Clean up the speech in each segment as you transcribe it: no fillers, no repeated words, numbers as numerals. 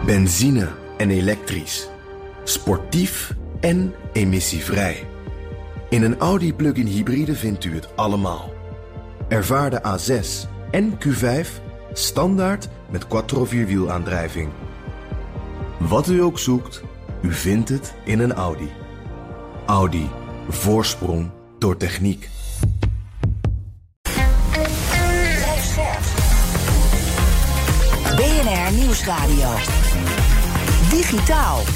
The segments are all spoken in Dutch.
Benzine en elektrisch. Sportief en emissievrij. In een Audi plug-in hybride vindt u het allemaal. Ervaar de A6 en Q5 standaard met quattro-vierwielaandrijving. Wat u ook zoekt, u vindt het in een Audi. Audi. Voorsprong door techniek. BNR Nieuwsradio. Digitaal.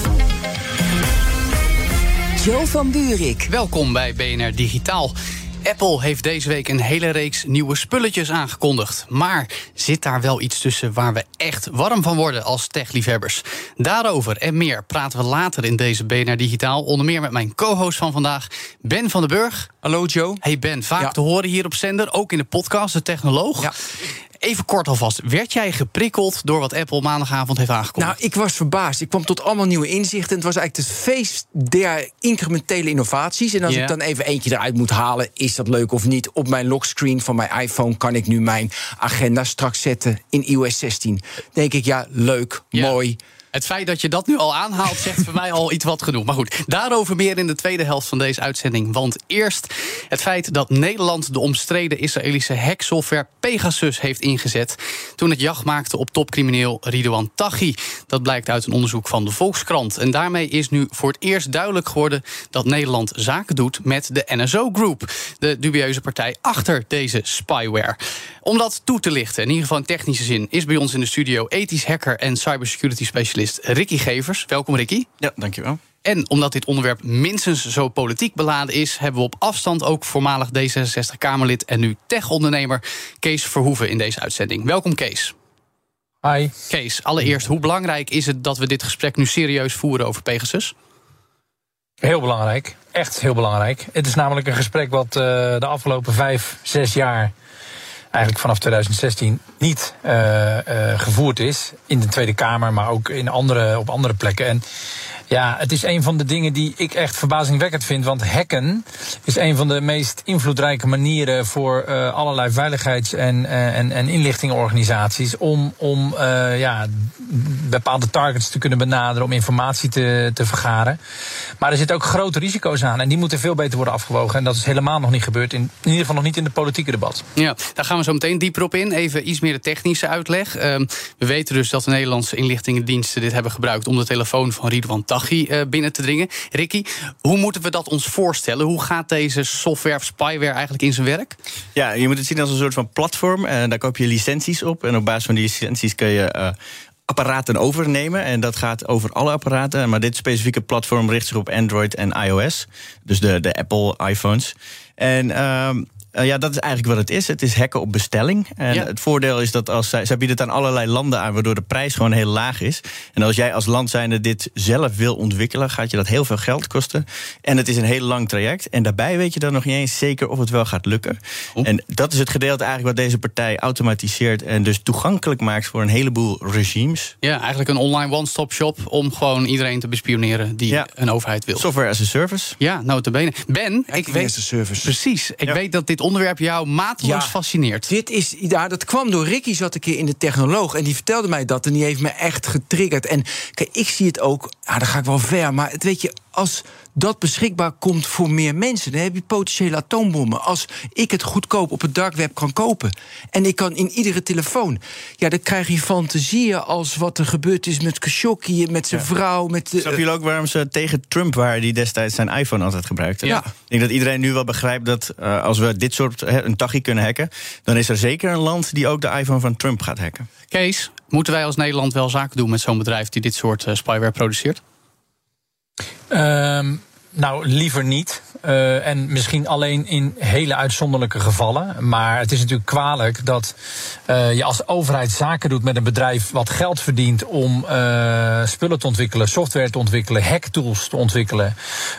Jo van Buurik. Welkom bij BNR Digitaal. Apple heeft deze week een hele reeks nieuwe spulletjes aangekondigd. Maar zit daar wel iets tussen waar we echt warm van worden als techliefhebbers? Daarover en meer praten we later in deze BNR Digitaal. Onder meer met mijn co-host van vandaag, Ben van den Burg. Hallo Joe. Hey Ben, vaak te horen hier op zender, ook in de podcast, de technoloog. Ja. Even kort alvast, werd jij geprikkeld door wat Apple maandagavond heeft aangekondigd? Nou, ik was verbaasd. Ik kwam tot allemaal nieuwe inzichten. Het was eigenlijk het feest der incrementele innovaties. En als ik dan even eentje eruit moet halen, is dat leuk of niet? Op mijn lockscreen van mijn iPhone kan ik nu mijn agenda straks zetten in iOS 16. Denk ik, leuk, mooi. Het feit dat je dat nu al aanhaalt, zegt voor mij al iets wat genoeg. Maar goed, daarover meer in de tweede helft van deze uitzending. Want eerst het feit dat Nederland de omstreden Israëlische hacksoftware Pegasus heeft ingezet toen het jacht maakte op topcrimineel Ridouan Taghi. Dat blijkt uit een onderzoek van de Volkskrant. En daarmee is nu voor het eerst duidelijk geworden dat Nederland zaken doet met de NSO Group, de dubieuze partij achter deze spyware. Om dat toe te lichten, in ieder geval in technische zin, is bij ons in de studio ethisch hacker en cybersecurity specialist Ricky Gevers. Welkom Ricky. Ja, dankjewel. En omdat dit onderwerp minstens zo politiek beladen is, hebben we op afstand ook voormalig D66-Kamerlid en nu tech-ondernemer Kees Verhoeven in deze uitzending. Welkom Kees. Hi. Kees, allereerst, hoe belangrijk is het dat we dit gesprek nu serieus voeren over Pegasus? Heel belangrijk, echt heel belangrijk. Het is namelijk een gesprek wat de afgelopen 5-6 jaar, eigenlijk vanaf 2016, niet gevoerd is. In de Tweede Kamer, maar ook op andere plekken. En ja, het is een van de dingen die ik echt verbazingwekkend vind. Want hacken is een van de meest invloedrijke manieren voor allerlei veiligheids- en inlichtingenorganisaties om bepaalde targets te kunnen benaderen, om informatie te vergaren. Maar er zitten ook grote risico's aan en die moeten veel beter worden afgewogen. En dat is helemaal nog niet gebeurd, in ieder geval nog niet in de politieke debat. Ja, daar gaan we zo meteen dieper op in. Even iets meer de technische uitleg. We weten dus dat de Nederlandse inlichtingendiensten dit hebben gebruikt om de telefoon van Ridouan Taghi binnen te dringen. Ricky, hoe moeten we dat ons voorstellen? Hoe gaat deze software of spyware eigenlijk in zijn werk? Ja, je moet het zien als een soort van platform. Daar koop je licenties op. En op basis van die licenties kun je apparaten overnemen. En dat gaat over alle apparaten. Maar dit specifieke platform richt zich op Android en iOS. Dus de Apple iPhones. En dat is eigenlijk wat het is. Het is hacken op bestelling. En het voordeel is dat zij bieden het aan allerlei landen aan, waardoor de prijs gewoon heel laag is. En als jij als land zijnde dit zelf wil ontwikkelen, gaat je dat heel veel geld kosten. En het is een heel lang traject. En daarbij weet je dan nog niet eens zeker of het wel gaat lukken. En dat is het gedeelte eigenlijk wat deze partij automatiseert en dus toegankelijk maakt voor een heleboel regimes. Ja, eigenlijk een online one-stop shop om gewoon iedereen te bespioneren die een overheid wil. Software as a service. Ja, nota bene. Ben, ik weet as a service. Precies. Ik weet dat dit onderwerp jou mateloos fascineert. Dat kwam door Ricky, zat een keer in de Technoloog en die vertelde mij dat en die heeft me echt getriggerd. En kijk, ik zie het ook, dan ga ik wel ver, maar het weet je, als dat beschikbaar komt voor meer mensen, dan heb je potentiële atoombommen. Als ik het goedkoop op het dark web kan kopen en ik kan in iedere telefoon, dan krijg je fantasieën als wat er gebeurd is met Khashoggi, met zijn vrouw. Snap je ook waarom ze tegen Trump waren, die destijds zijn iPhone altijd gebruikte? Ja. Ik denk dat iedereen nu wel begrijpt dat als we dit soort een Taghi kunnen hacken, dan is er zeker een land die ook de iPhone van Trump gaat hacken. Kees, moeten wij als Nederland wel zaken doen met zo'n bedrijf die dit soort spyware produceert? Nou, liever niet. En misschien alleen in hele uitzonderlijke gevallen. Maar het is natuurlijk kwalijk dat je als overheid zaken doet met een bedrijf wat geld verdient om spullen te ontwikkelen, software te ontwikkelen, hacktools te ontwikkelen.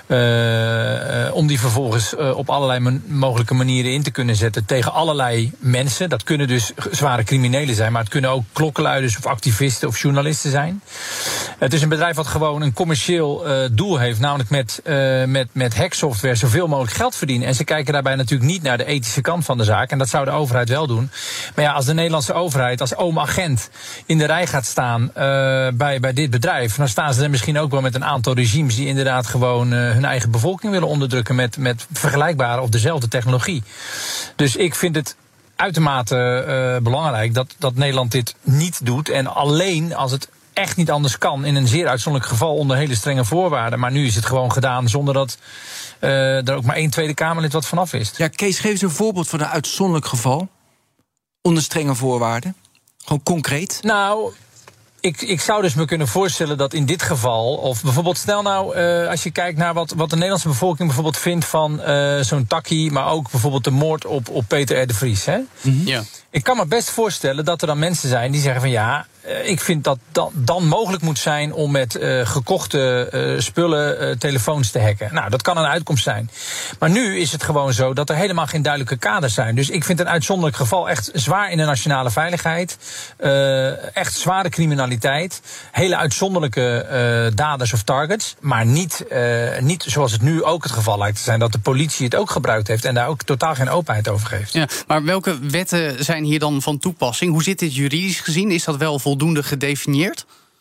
Om die vervolgens op allerlei mogelijke manieren in te kunnen zetten tegen allerlei mensen. Dat kunnen dus zware criminelen zijn, maar het kunnen ook klokkenluiders of activisten of journalisten zijn. Het is een bedrijf wat gewoon een commercieel doel heeft, namelijk met hacksoftware software zoveel mogelijk geld verdienen. En ze kijken daarbij natuurlijk niet naar de ethische kant van de zaak. En dat zou de overheid wel doen. Maar ja, als de Nederlandse overheid als oom-agent in de rij gaat staan bij dit bedrijf, dan staan ze er misschien ook wel met een aantal regimes die inderdaad gewoon hun eigen bevolking willen onderdrukken met vergelijkbare of dezelfde technologie. Dus ik vind het uitermate belangrijk dat Nederland dit niet doet. En alleen als het echt niet anders kan, in een zeer uitzonderlijk geval onder hele strenge voorwaarden. Maar nu is het gewoon gedaan zonder dat er ook maar 1 Tweede Kamerlid wat vanaf wist. Ja, Kees, geef eens een voorbeeld van een uitzonderlijk geval onder strenge voorwaarden. Gewoon concreet. Nou, ik zou dus me kunnen voorstellen dat in dit geval, of bijvoorbeeld stel nou, als je kijkt naar wat de Nederlandse bevolking bijvoorbeeld vindt van zo'n takkie, maar ook bijvoorbeeld de moord op Peter R. de Vries. Hè? Mm-hmm. Ja. Ik kan me best voorstellen dat er dan mensen zijn die zeggen van ja, ik vind dat dan mogelijk moet zijn om met gekochte spullen telefoons te hacken. Nou, dat kan een uitkomst zijn. Maar nu is het gewoon zo dat er helemaal geen duidelijke kaders zijn. Dus ik vind een uitzonderlijk geval echt zwaar in de nationale veiligheid. Echt zware criminaliteit. Hele uitzonderlijke daders of targets. Maar niet zoals het nu ook het geval lijkt te zijn, dat de politie het ook gebruikt heeft en daar ook totaal geen openheid over geeft. Ja, maar welke wetten zijn hier dan van toepassing? Hoe zit dit juridisch gezien? Is dat wel voldoende gedefinieerd?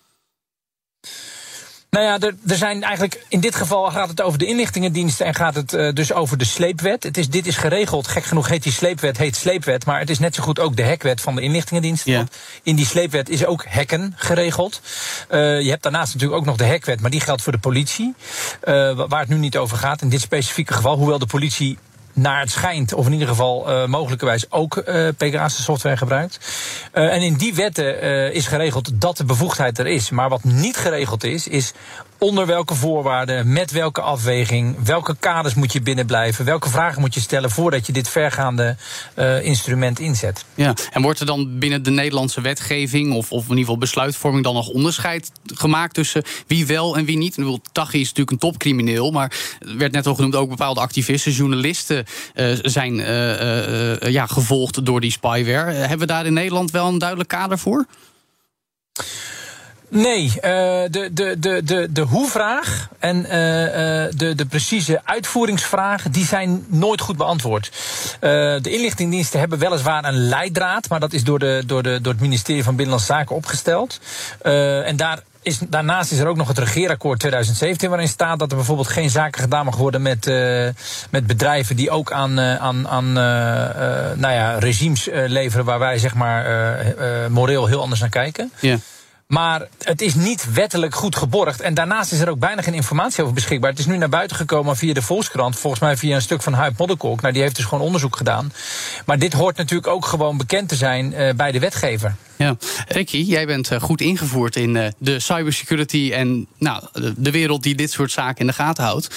Nou ja, er zijn eigenlijk, in dit geval gaat het over de inlichtingendiensten en gaat het dus over de sleepwet. Dit is geregeld, gek genoeg heet die sleepwet, maar het is net zo goed ook de hackwet van de inlichtingendiensten. Ja. Want in die sleepwet is ook hacken geregeld. Je hebt daarnaast natuurlijk ook nog de hackwet, maar die geldt voor de politie. Waar het nu niet over gaat, in dit specifieke geval, hoewel de politie naar het schijnt, of in ieder geval mogelijkerwijs ook Pegasus software gebruikt. En in die wetten is geregeld dat de bevoegdheid er is. Maar wat niet geregeld is onder welke voorwaarden, met welke afweging, welke kaders moet je binnen blijven, welke vragen moet je stellen voordat je dit vergaande instrument inzet. Ja, en wordt er dan binnen de Nederlandse wetgeving of in ieder geval besluitvorming dan nog onderscheid gemaakt tussen wie wel en wie niet? Ik bedoel, Taghi is natuurlijk een topcrimineel, maar er werd net al genoemd, ook bepaalde activisten, journalisten zijn gevolgd door die spyware. Hebben we daar in Nederland wel een duidelijk kader voor? Nee, de hoe-vraag en de precieze uitvoeringsvragen, die zijn nooit goed beantwoord. De inlichtingendiensten hebben weliswaar een leidraad, maar dat is door het ministerie van Binnenlandse Zaken opgesteld. En daarnaast is er ook nog het regeerakkoord 2017... waarin staat dat er bijvoorbeeld geen zaken gedaan mag worden met bedrijven die ook aan regimes leveren waar wij zeg maar moreel heel anders naar kijken. Ja. Maar het is niet wettelijk goed geborgd. En daarnaast is er ook bijna geen informatie over beschikbaar. Het is nu naar buiten gekomen via de Volkskrant. Volgens mij via een stuk van Huib Modderkolk. Nou, die heeft dus gewoon onderzoek gedaan. Maar dit hoort natuurlijk ook gewoon bekend te zijn bij de wetgever. Ja. Ricky, jij bent goed ingevoerd in de cybersecurity en de wereld die dit soort zaken in de gaten houdt.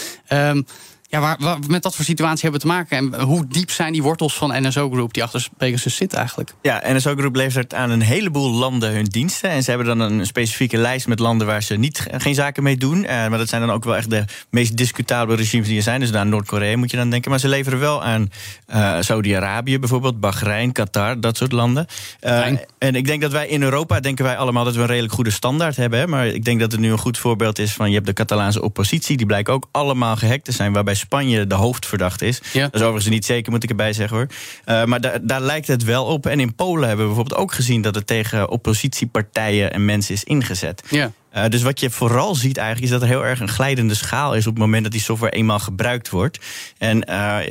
Waar met dat voor situatie hebben we te maken? En hoe diep zijn die wortels van NSO Group die achter Pegasus zit eigenlijk? Ja, NSO Group levert aan een heleboel landen hun diensten. En ze hebben dan een specifieke lijst met landen waar ze geen zaken mee doen. Maar dat zijn dan ook wel echt de meest discutabele regimes die er zijn. Dus aan Noord-Korea moet je dan denken. Maar ze leveren wel aan Saudi-Arabië bijvoorbeeld, Bahrein, Qatar, dat soort landen. En ik denk dat wij in Europa denken wij allemaal dat we een redelijk goede standaard hebben. Hè? Maar ik denk dat het nu een goed voorbeeld is van je hebt de Catalaanse oppositie. Die blijken ook allemaal gehackt te zijn, waarbij Spanje de hoofdverdachte is. Ja. Dat is overigens niet zeker, moet ik erbij zeggen hoor. Maar daar lijkt het wel op. En in Polen hebben we bijvoorbeeld ook gezien dat het tegen oppositiepartijen en mensen is ingezet. Ja. Dus wat je vooral ziet eigenlijk is dat er heel erg een glijdende schaal is op het moment dat die software eenmaal gebruikt wordt. En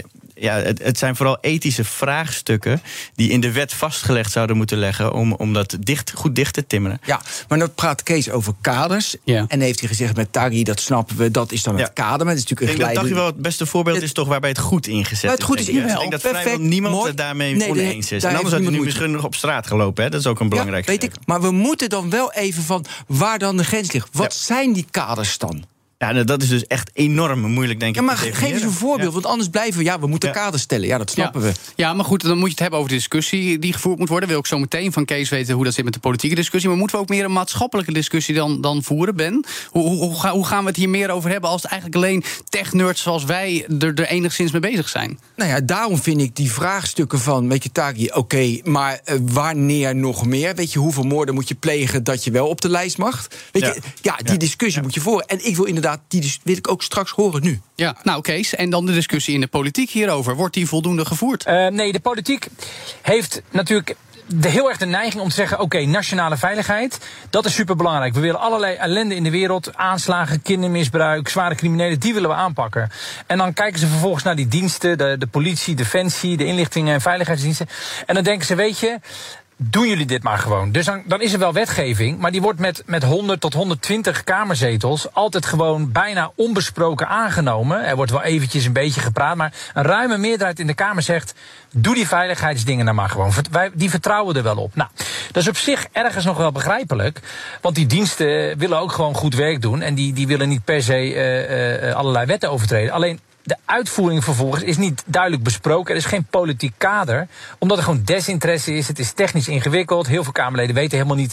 het zijn vooral ethische vraagstukken die in de wet vastgelegd zouden moeten leggen om dat goed dicht te timmeren. Ja, maar dan praat Kees over kaders. Ja. En heeft hij gezegd met Taghi, dat snappen we, dat is dan het kader. Maar het is natuurlijk ik denk dat Taghi wel het beste voorbeeld is toch waarbij het goed ingezet is. Het goed is ik denk dat vrijwel niemand het daarmee oneens is. En anders had hij nu misschien nog op straat gelopen. Hè? Dat is ook een belangrijk weet ik. Maar we moeten dan wel even van waar dan de grens ligt. Wat zijn die kaders dan? Ja, dat is dus echt enorm moeilijk, denk ik. Ja, maar geef eens een voorbeeld, want anders blijven we... we moeten kaders stellen, dat snappen we. Ja, maar goed, dan moet je het hebben over de discussie die gevoerd moet worden. Wil ik zo meteen van Kees weten hoe dat zit met de politieke discussie. Maar moeten we ook meer een maatschappelijke discussie dan voeren, Ben? Hoe gaan we het hier meer over hebben als het eigenlijk alleen tech-nerds zoals wij er enigszins mee bezig zijn? Nou ja, daarom vind ik die vraagstukken van, weet je, Taghi, oké, maar wanneer nog meer? Weet je, hoeveel moorden moet je plegen dat je wel op de lijst mag? Weet je, die discussie moet je voeren. En ik wil inderdaad inderdaad, die wil ik ook straks horen nu. Ja, nou Kees, en dan de discussie in de politiek hierover. Wordt die voldoende gevoerd? Nee, de politiek heeft natuurlijk heel erg de neiging om te zeggen, oké, nationale veiligheid, dat is superbelangrijk. We willen allerlei ellende in de wereld, aanslagen, kindermisbruik, zware criminelen, die willen we aanpakken. En dan kijken ze vervolgens naar die diensten, de politie, defensie, de inlichtingen en veiligheidsdiensten. En dan denken ze, weet je, doen jullie dit maar gewoon. Dus dan is er wel wetgeving, maar die wordt met 100 tot 120 kamerzetels altijd gewoon bijna onbesproken aangenomen. Er wordt wel eventjes een beetje gepraat, maar een ruime meerderheid in de Kamer zegt, doe die veiligheidsdingen nou maar gewoon. Die vertrouwen er wel op. Nou, dat is op zich ergens nog wel begrijpelijk, want die diensten willen ook gewoon goed werk doen en die willen niet per se allerlei wetten overtreden. Alleen de uitvoering vervolgens is niet duidelijk besproken. Er is geen politiek kader, omdat er gewoon desinteresse is. Het is technisch ingewikkeld. Heel veel Kamerleden weten helemaal niet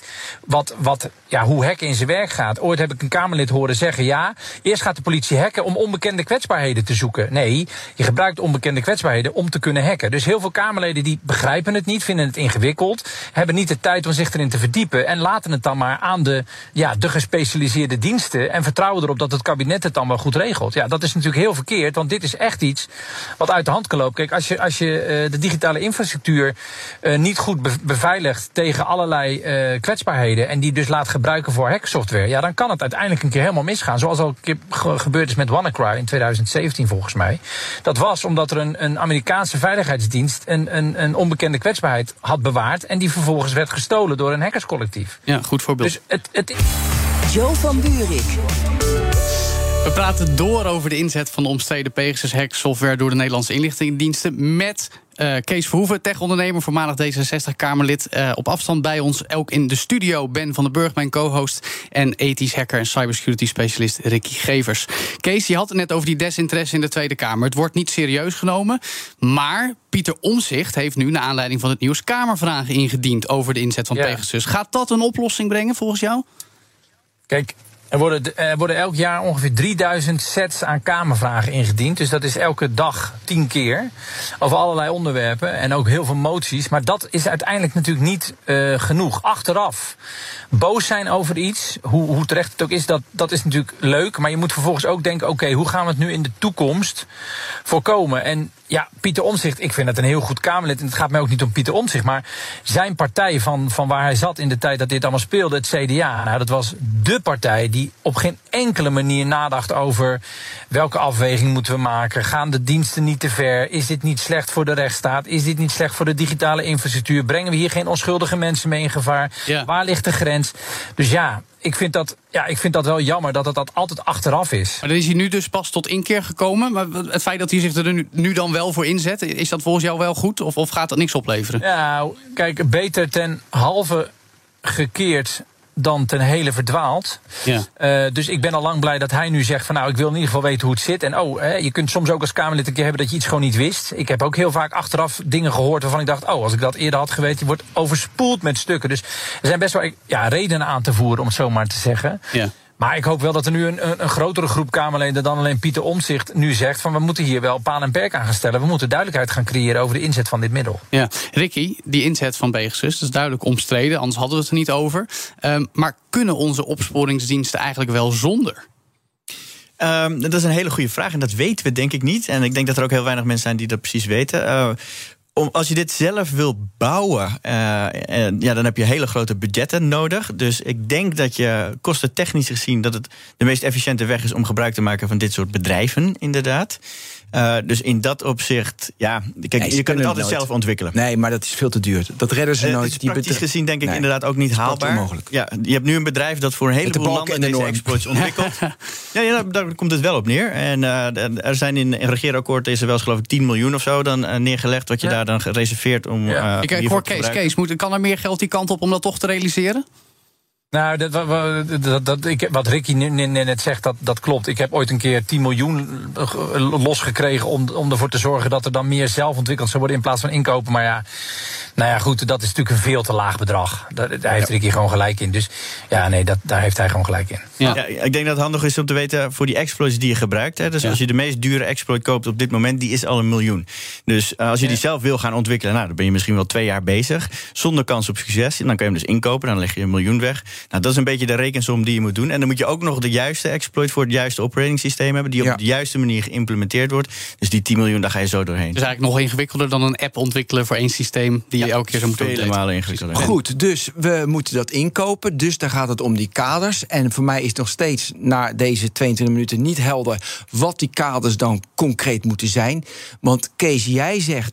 hoe hacken in zijn werk gaat. Ooit heb ik een Kamerlid horen zeggen, ja, eerst gaat de politie hacken om onbekende kwetsbaarheden te zoeken. Nee, je gebruikt onbekende kwetsbaarheden om te kunnen hacken. Dus heel veel Kamerleden die begrijpen het niet, vinden het ingewikkeld, hebben niet de tijd om zich erin te verdiepen en laten het dan maar aan de gespecialiseerde diensten en vertrouwen erop dat het kabinet het dan wel goed regelt. Ja, dat is natuurlijk heel verkeerd, want dit is echt iets wat uit de hand kan lopen. Kijk, als je de digitale infrastructuur niet goed beveiligt tegen allerlei kwetsbaarheden en die dus laat gebruiken voor hacksoftware, ja, dan kan het uiteindelijk een keer helemaal misgaan. Zoals al een keer gebeurd is met WannaCry in 2017 volgens mij. Dat was omdat er een Amerikaanse veiligheidsdienst een onbekende kwetsbaarheid had bewaard en die vervolgens werd gestolen door een hackerscollectief. Ja, goed voorbeeld. Dus Jo van Buurik. We praten door over de inzet van de omstreden Pegasus-hacksoftware door de Nederlandse inlichtingendiensten met Kees Verhoeven, tech-ondernemer, voormalig D66-Kamerlid. Op afstand bij ons, ook in de studio, Ben van den Burg, mijn co-host, en ethisch hacker en cybersecurity-specialist Ricky Gevers. Kees, je had het net over die desinteresse in de Tweede Kamer. Het wordt niet serieus genomen, maar Pieter Omtzigt heeft nu, naar aanleiding van het nieuws, Kamervragen ingediend over de inzet van Pegasus. Gaat dat een oplossing brengen volgens jou? Kijk, er worden elk jaar ongeveer 3000 sets aan Kamervragen ingediend. Dus dat is elke dag 10 keer. Over allerlei onderwerpen en ook heel veel moties. Maar dat is uiteindelijk natuurlijk niet genoeg. Achteraf boos zijn over iets, hoe terecht het ook is, dat is natuurlijk leuk. Maar je moet vervolgens ook denken, oké, hoe gaan we het nu in de toekomst voorkomen? En ja, Pieter Omtzigt, ik vind dat een heel goed Kamerlid. En het gaat mij ook niet om Pieter Omtzigt, maar zijn partij van waar hij zat in de tijd dat dit allemaal speelde, het CDA. Nou, dat was dé partij die op geen enkele manier nadacht over welke afweging moeten we maken. Gaan de diensten niet te ver? Is dit niet slecht voor de rechtsstaat? Is dit niet slecht voor de digitale infrastructuur? Brengen we hier geen onschuldige mensen mee in gevaar? Ja. Waar ligt de grens? Dus ja, ik vind dat wel jammer dat het altijd achteraf is. Maar dan is hij nu dus pas tot inkeer gekomen. Maar het feit dat hij zich er nu dan wel voor inzet, is dat volgens jou wel goed? Of gaat dat niks opleveren? Ja, kijk, beter ten halve gekeerd dan ten hele verdwaald. Ja. Dus ik ben al lang blij dat hij nu zegt van, nou, ik wil in ieder geval weten hoe het zit. En je kunt soms ook als Kamerlid een keer hebben dat je iets gewoon niet wist. Ik heb ook heel vaak achteraf dingen gehoord waarvan ik dacht, als ik dat eerder had geweten, je wordt overspoeld met stukken. Dus er zijn best wel redenen aan te voeren, om het zo maar te zeggen. Ja. Maar ik hoop wel dat er nu een grotere groep Kamerleden dan alleen Pieter Omtzigt nu zegt van, we moeten hier wel paal en perk aan gaan stellen. We moeten duidelijkheid gaan creëren over de inzet van dit middel. Ja, Ricky, die inzet van Pegasus, dat is duidelijk omstreden, anders hadden we het er niet over. Maar kunnen onze opsporingsdiensten eigenlijk wel zonder? Dat is een hele goede vraag en dat weten we denk ik niet. En ik denk dat er ook heel weinig mensen zijn die dat precies weten. Als je dit zelf wil bouwen, dan heb je hele grote budgetten nodig. Dus ik denk dat je kostentechnisch gezien dat het de meest efficiënte weg is om gebruik te maken van dit soort bedrijven, inderdaad. Dus in dat opzicht, kijk, je kunt het altijd zelf ontwikkelen. Nee, maar dat is veel te duur. Dat redden ze nooit. Het is praktisch gezien denk ik inderdaad ook niet haalbaar. Onmogelijk. Ja, je hebt nu een bedrijf dat voor een heleboel landen deze exploits ontwikkelt. Daar komt het wel op neer. En er zijn in een regeerakkoord is er wel eens geloof ik 10 miljoen of zo dan neergelegd wat je daar dan gereserveerd om. Ik hoor Kees, kan er meer geld die kant op om dat toch te realiseren? Nou, wat Ricky net zegt, dat klopt. Ik heb ooit een keer 10 miljoen losgekregen om ervoor te zorgen dat er dan meer zelf ontwikkeld zou worden in plaats van inkopen. Maar goed, dat is natuurlijk een veel te laag bedrag. Daar heeft Ricky gewoon gelijk in. Dus daar heeft hij gewoon gelijk in. Ja, ik denk dat het handig is om te weten voor die exploits die je gebruikt. Hè, dus als je de meest dure exploit koopt op dit moment, die is al 1 miljoen. Dus als je die zelf wil gaan ontwikkelen, dan ben je misschien wel 2 jaar bezig. Zonder kans op succes. En dan kun je hem dus inkopen, dan leg je 1 miljoen weg. Nou, dat is een beetje de rekensom die je moet doen. En dan moet je ook nog de juiste exploit voor het juiste operating systeem hebben, die op de juiste manier geïmplementeerd wordt. Dus die 10 miljoen, daar ga je zo doorheen. Dus eigenlijk nog ingewikkelder dan een app ontwikkelen voor één systeem die je elke keer zou moeten vele malen ingewikkelder. Goed, dus we moeten dat inkopen. Dus daar gaat het om die kaders. En voor mij is nog steeds na deze 22 minuten niet helder wat die kaders dan concreet moeten zijn. Want Kees, jij zegt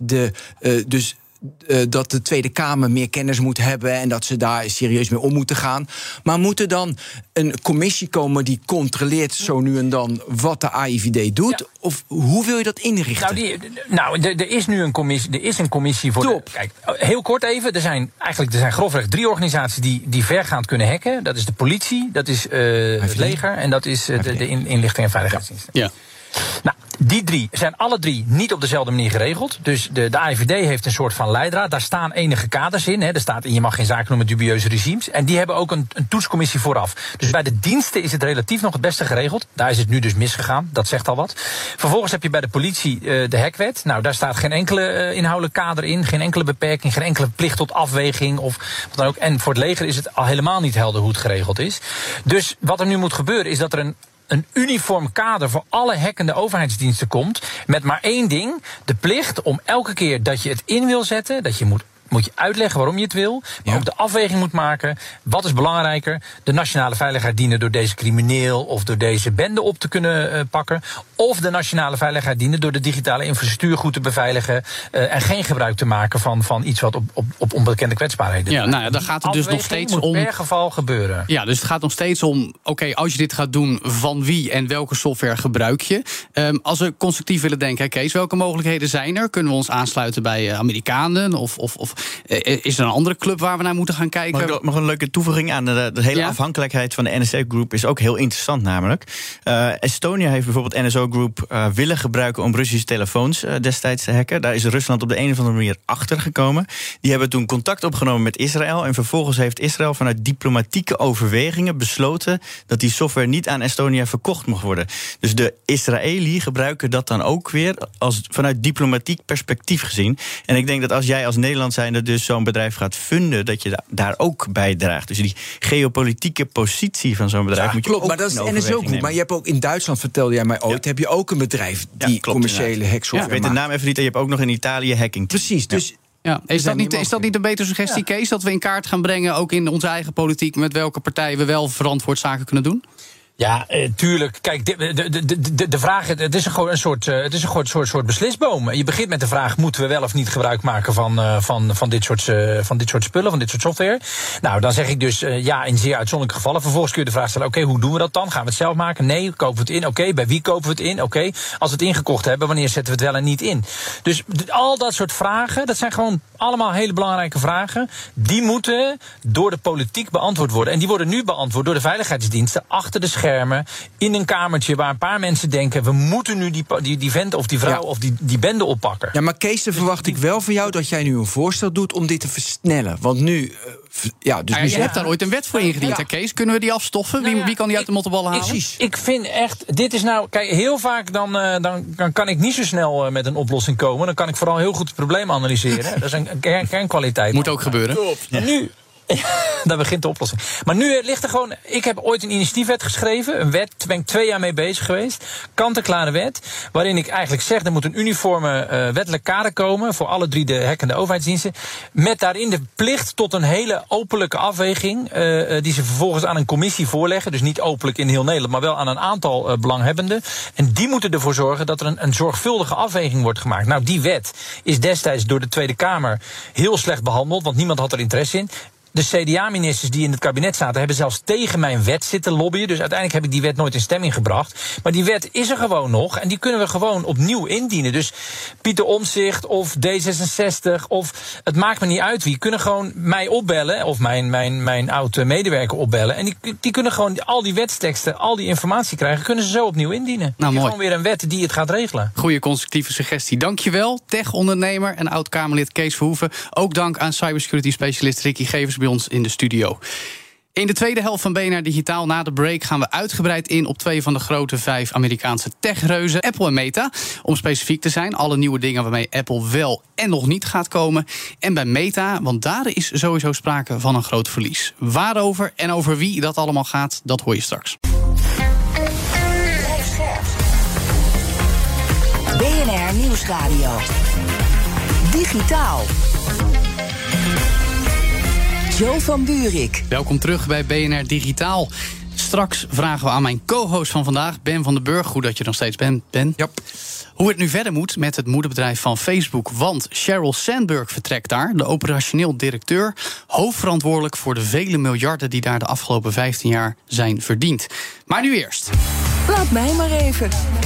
dat de Tweede Kamer meer kennis moet hebben en dat ze daar serieus mee om moeten gaan. Maar moet er dan een commissie komen die controleert zo nu en dan wat de AIVD doet? Ja. Of hoe wil je dat inrichten? Er is nu een commissie. Er is een commissie voor. Kijk, heel kort even. Er zijn grofweg 3 organisaties die vergaand kunnen hacken. Dat is de politie, dat is het leger en dat is de inlichting en veiligheidsdiensten. Ja. Nou, die 3 zijn alle 3 niet op dezelfde manier geregeld. Dus de AIVD heeft een soort van leidraad. Daar staan enige kaders in. Er staat in, je mag geen zaken doen met dubieuze regimes. En die hebben ook een toetscommissie vooraf. Dus bij de diensten is het relatief nog het beste geregeld. Daar is het nu dus misgegaan. Dat zegt al wat. Vervolgens heb je bij de politie de hackwet. Nou, daar staat geen enkele inhoudelijk kader in. Geen enkele beperking. Geen enkele plicht tot afweging. Of wat dan ook. En voor het leger is het al helemaal niet helder hoe het geregeld is. Dus wat er nu moet gebeuren is dat er een uniform kader voor alle hackende overheidsdiensten komt, met maar één ding: de plicht om elke keer dat je het in wil zetten, dat je moet je uitleggen waarom je het wil, maar ook de afweging moet maken. Wat is belangrijker? De nationale veiligheid dienen door deze crimineel of door deze bende op te kunnen pakken, of de nationale veiligheid dienen door de digitale infrastructuur goed te beveiligen en geen gebruik te maken van iets wat op onbekende kwetsbaarheden. Ja, nou ja, dan gaat het dus nog steeds moet om per geval gebeuren. Ja, dus het gaat nog steeds om, oké, als je dit gaat doen, van wie en welke software gebruik je? Als we constructief willen denken, Kees, welke mogelijkheden zijn er? Kunnen we ons aansluiten bij Amerikanen of is er een andere club waar we naar moeten gaan kijken? Nog een leuke toevoeging aan de hele afhankelijkheid van de NSO Group is ook heel interessant namelijk. Estonia heeft bijvoorbeeld NSO Group willen gebruiken om Russische telefoons destijds te hacken. Daar is Rusland op de een of andere manier achter gekomen. Die hebben toen contact opgenomen met Israël en vervolgens heeft Israël vanuit diplomatieke overwegingen besloten dat die software niet aan Estonia verkocht mocht worden. Dus de Israëli gebruiken dat dan ook weer vanuit diplomatiek perspectief gezien. En ik denk dat als jij als Nederland zijnde dus zo'n bedrijf gaat funden, dat je daar ook bijdraagt. Dus die geopolitieke positie van zo'n bedrijf moet je ook. Maar dat is de NSO Group. Maar je hebt ook in Duitsland, vertelde jij mij ooit, heb je ook een bedrijf die commerciële hacksoftware maakt. Ik weet de naam even niet. En je hebt ook nog in Italië hacking. Precies, dus ja, is dat niet een betere suggestie, Kees? Dat we in kaart gaan brengen, ook in onze eigen politiek, met welke partijen we wel verantwoord zaken kunnen doen? Ja, tuurlijk. Kijk, de vraag, het is gewoon een soort beslisboom. Je begint met de vraag: moeten we wel of niet gebruik maken van dit soort spullen, van dit soort software? Nou, dan zeg ik dus ja, in zeer uitzonderlijke gevallen. Vervolgens kun je de vraag stellen: oké, hoe doen we dat dan? Gaan we het zelf maken? Nee, kopen we het in? Oké, bij wie kopen we het in? Oké, als we het ingekocht hebben, wanneer zetten we het wel en niet in? Dus al dat soort vragen, dat zijn gewoon allemaal hele belangrijke vragen. Die moeten door de politiek beantwoord worden. En die worden nu beantwoord door de veiligheidsdiensten achter de schermen, in een kamertje waar een paar mensen denken: we moeten nu die vent of die vrouw of die bende oppakken. Ja, maar Kees, dan verwacht ik wel van jou dat jij nu een voorstel doet om dit te versnellen. Want nu je hebt daar ooit een wet voor ingediend, hè, Kees? Kunnen we die afstoffen? Wie kan die uit de mottenballen halen? Precies. Ik vind echt, dit is nou, kijk, heel vaak dan kan ik niet zo snel met een oplossing komen. Dan kan ik vooral heel goed het probleem analyseren. Dat is een kernkwaliteit. Moet ook gebeuren. Ja. En nu, daar begint de oplossing. Maar nu ligt er gewoon. Ik heb ooit een initiatiefwet geschreven. Een wet, daar ben ik 2 jaar mee bezig geweest. Kant-en-klare wet. Waarin ik eigenlijk zeg: er moet een uniforme wettelijk kader komen voor alle 3 de hackende overheidsdiensten. Met daarin de plicht tot een hele openlijke afweging. Die ze vervolgens aan een commissie voorleggen. Dus niet openlijk in heel Nederland, maar wel aan een aantal belanghebbenden. En die moeten ervoor zorgen dat er een zorgvuldige afweging wordt gemaakt. Nou, die wet is destijds door de Tweede Kamer heel slecht behandeld, want niemand had er interesse in. De CDA-ministers die in het kabinet zaten hebben zelfs tegen mijn wet zitten lobbyen. Dus uiteindelijk heb ik die wet nooit in stemming gebracht. Maar die wet is er gewoon nog. En die kunnen we gewoon opnieuw indienen. Dus Pieter Omtzigt of D66 of het maakt me niet uit wie. Kunnen gewoon mij opbellen of mijn oud-medewerker opbellen. En die kunnen gewoon al die wetsteksten, al die informatie krijgen. Kunnen ze zo opnieuw indienen. Nou, mooi. Gewoon weer een wet die het gaat regelen. Goeie constructieve suggestie. Dankjewel, tech-ondernemer en oud-Kamerlid Kees Verhoeven. Ook dank aan cybersecurity-specialist Ricky Gevers bij ons in de studio. In de tweede helft van BNR Digitaal na de break gaan we uitgebreid in op 2 van de grote 5 Amerikaanse techreuzen, Apple en Meta. Om specifiek te zijn, alle nieuwe dingen waarmee Apple wel en nog niet gaat komen. En bij Meta, want daar is sowieso sprake van een groot verlies. Waarover en over wie dat allemaal gaat, dat hoor je straks. BNR Nieuwsradio. Digitaal. Jo van Buurik. Welkom terug bij BNR Digitaal. Straks vragen we aan mijn co-host van vandaag, Ben van den Burg. Goed dat je nog steeds bent, Ben. Yep. Hoe het nu verder moet met het moederbedrijf van Facebook. Want Sheryl Sandberg vertrekt daar, de operationeel directeur, hoofdverantwoordelijk voor de vele miljarden die daar de afgelopen 15 jaar zijn verdiend. Maar nu eerst. Laat mij maar even.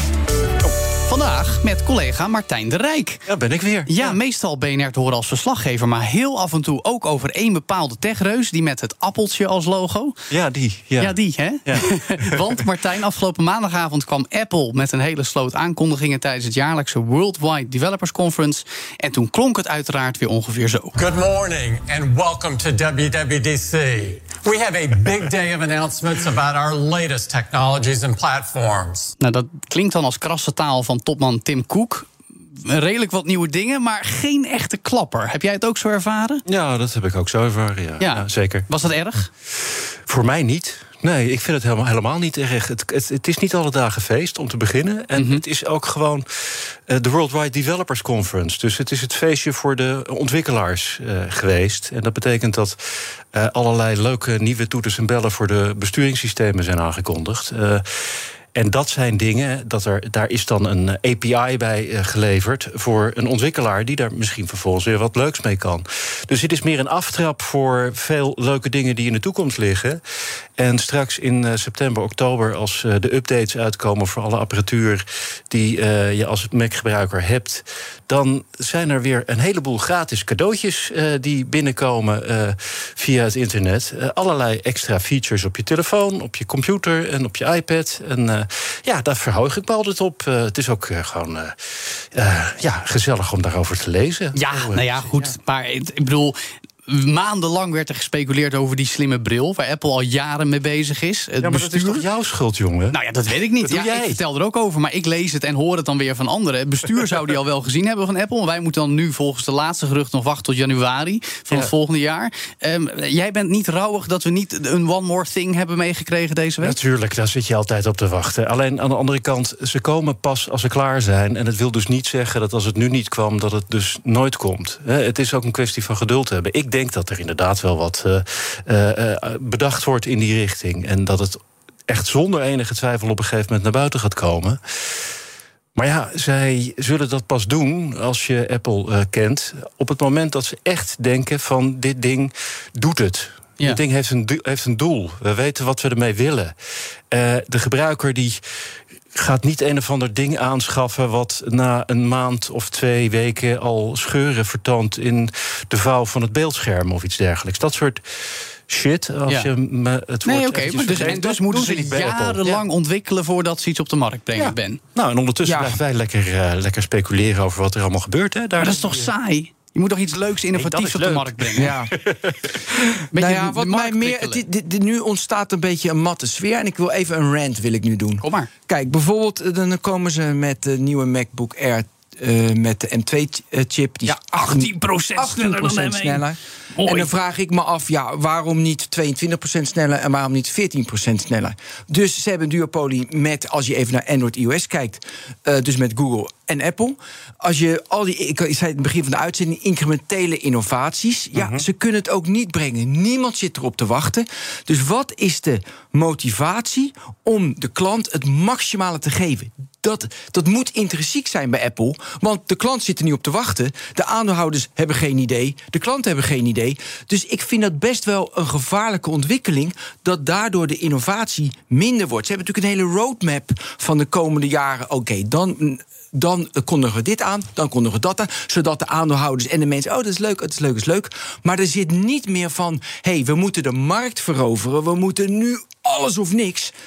Vandaag met collega Martijn de Rijk. Ja, ben ik weer. Ja, meestal BNR te horen als verslaggever, maar heel af en toe ook over één bepaalde techreus, die met het appeltje als logo. Ja, die. Ja, die, hè? Ja. Want Martijn, afgelopen maandagavond kwam Apple met een hele sloot aankondigingen tijdens het jaarlijkse Worldwide Developers Conference. En toen klonk het uiteraard weer ongeveer zo. Good morning and welcome to WWDC. We have a big day of announcements about our latest technologies and platforms. Nou, dat klinkt dan als krasse taal van topman Tim Cook. Redelijk wat nieuwe dingen, maar geen echte klapper. Heb jij het ook zo ervaren? Ja, dat heb ik ook zo ervaren, ja, zeker. Was dat erg? Voor mij niet. Nee, ik vind het helemaal niet erg. Het is niet alle dagen feest, om te beginnen. En het is ook gewoon de Worldwide Developers Conference. Dus het is het feestje voor de ontwikkelaars geweest. En dat betekent dat allerlei leuke nieuwe toeters en bellen voor de besturingssystemen zijn aangekondigd. En dat zijn dingen, daar is dan een API bij geleverd voor een ontwikkelaar die daar misschien vervolgens weer wat leuks mee kan. Dus het is meer een aftrap voor veel leuke dingen die in de toekomst liggen. En straks in september, oktober, als de updates uitkomen voor alle apparatuur die je als Mac-gebruiker hebt, dan zijn er weer een heleboel gratis cadeautjes die binnenkomen via het internet. Allerlei extra features op je telefoon, op je computer en op je iPad. En daar verheug ik me altijd op. Het is ook gewoon gezellig om daarover te lezen. Ja, goed. Ja. Maar ik bedoel, maandenlang werd er gespeculeerd over die slimme bril, waar Apple al jaren mee bezig is. Maar dat is toch jouw schuld, jongen? Nou ja, dat weet ik niet. Ik vertel er ook over, maar ik lees het en hoor het dan weer van anderen. Het bestuur zou die al wel gezien hebben van Apple. Wij moeten dan nu volgens de laatste gerucht nog wachten tot januari van het volgende jaar. Jij bent niet rouwig dat we niet een one more thing hebben meegekregen deze week? Natuurlijk, daar zit je altijd op te wachten. Alleen aan de andere kant, ze komen pas als ze klaar zijn. En het wil dus niet zeggen dat als het nu niet kwam, dat het dus nooit komt. Het is ook een kwestie van geduld hebben. Ik denk dat er inderdaad wel wat bedacht wordt in die richting. En dat het echt zonder enige twijfel op een gegeven moment naar buiten gaat komen. Maar ja, zij zullen dat pas doen, als je Apple kent, op het moment dat ze echt denken van dit ding doet het. Ja. Dit ding heeft een doel. We weten wat we ermee willen. De gebruiker die gaat niet een of ander ding aanschaffen wat na een maand of 2 weken al scheuren vertoont in de vouw van het beeldscherm of iets dergelijks. Dat soort shit, als je me het woord maar dus moeten ze jarenlang ontwikkelen voordat ze iets op de markt brengen, Ben. Nou, en ondertussen blijven wij lekker speculeren over wat er allemaal gebeurt. Hè. Maar dat is toch saai? Je moet toch iets leuks, innovatiefs op de markt brengen? Ja. Wat mij meer. Nu ontstaat een beetje een matte sfeer. En ik wil even een rant nu doen. Kom maar. Kijk, bijvoorbeeld, dan komen ze met de nieuwe MacBook Air met de M2-chip. Die is 18% sneller. Mooi. En dan vraag ik me af, waarom niet 22% sneller en waarom niet 14% sneller? Dus ze hebben een duopolie met, als je even naar Android iOS kijkt, dus met Google en Apple. Als je ik zei het in het begin van de uitzending, incrementele innovaties, ze kunnen het ook niet brengen. Niemand zit erop te wachten. Dus wat is de motivatie om de klant het maximale te geven? Dat moet intrinsiek zijn bij Apple, want de klant zit er niet op te wachten. De aandeelhouders hebben geen idee, de klanten hebben geen idee. Dus ik vind dat best wel een gevaarlijke ontwikkeling, dat daardoor de innovatie minder wordt. Ze hebben natuurlijk een hele roadmap van de komende jaren. Oké, dan kondigen we dit aan, dan kondigen we dat aan, zodat de aandeelhouders en de mensen, dat is leuk, het is leuk, het is leuk. Maar er zit niet meer van, we moeten de markt veroveren, we moeten nu alles of niks.